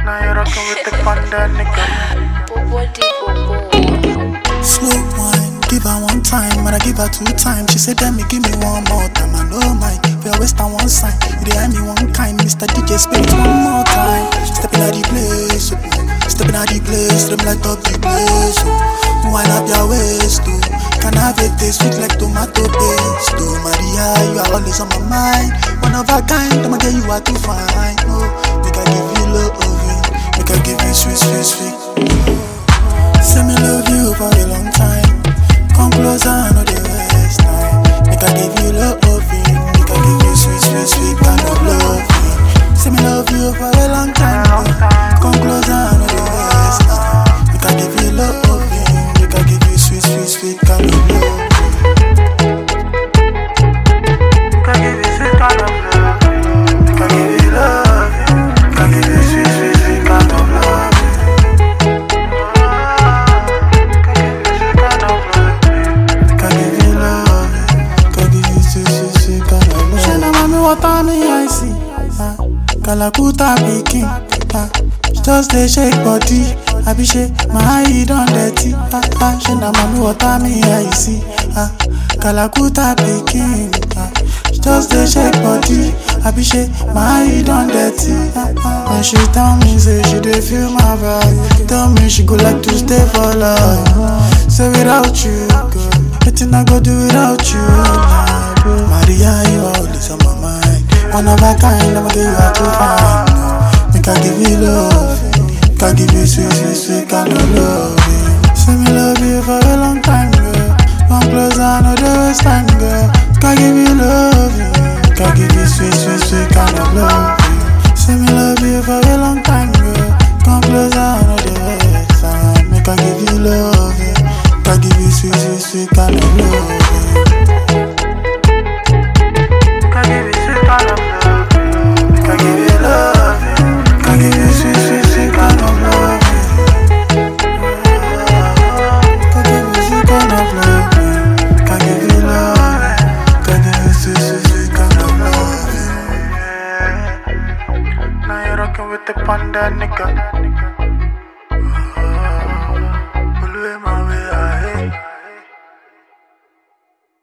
Now you're rocking with the panda nigga. Slow wine, give her one time, and I give her 2 times. She said, "Let me give me one more time." I know mine. For your waist on one side, you dey eye me one kind. Mr. DJ, spin it one more time. Stepping out the place, stepping out the place. Them light up the place. Wind up your waist, can I have it taste sweet like tomato paste? Maria, you are always on my mind. One of a kind, I'ma get you are too fine. Oh, make I give you loving, make I give you sweet, sweet, sweet. Say me love you for a long time. Come closer, I know the waste time. Make I give you loving, make I give you sweet, sweet, sweet kind of loving. Say me love you for a long time. Come closer, I know the waste time. Make I give you loving, make I give you sweet, sweet, sweet kind of loving. Make I give you sweet kind of love. Make I give you love. Make I give you sweet, sweet, sweet kind of love. What I see, Kalakuta pikin, she just dey shake body. I be shake my eye don dirty. She na mami what I see, Kalakuta pikin, she just dey shake body. I be shake my eye don dirty. And she tell me say she dey feel my vibe. Tell me she go like to stay for life. Say without you, girl, wetin I go do without you? Maria, you always on my mind. One of a kind, I'ma give you a too fine. Make I give you love, make I give you sweet, sweet, sweet kind of love. Say me love you for a long time, girl. Come closer, I know the waste time, girl. Make I give you love, make I give you sweet, sweet, sweet kind of love. Say me love you for a long time, girl. Come closer, I know the waste time. Make I give you love, make I give you sweet, sweet, sweet kind of love. Now you're rocking with the panda nigga.